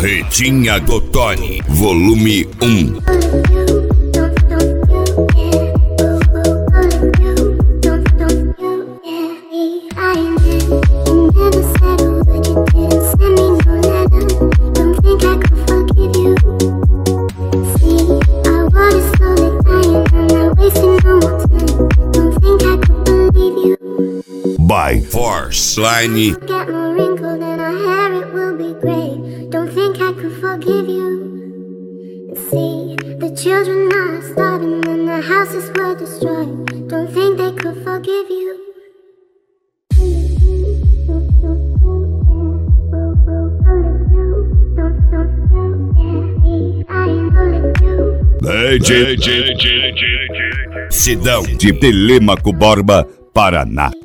Carretinha do Tony, volume 1. By Force Line. Get more wrinkled and our hair, it will be great. Don't think I could forgive you. See, the children are starving and the houses were destroyed. Don't think they could forgive you. Cidão de Telêmaco Borba, Paraná.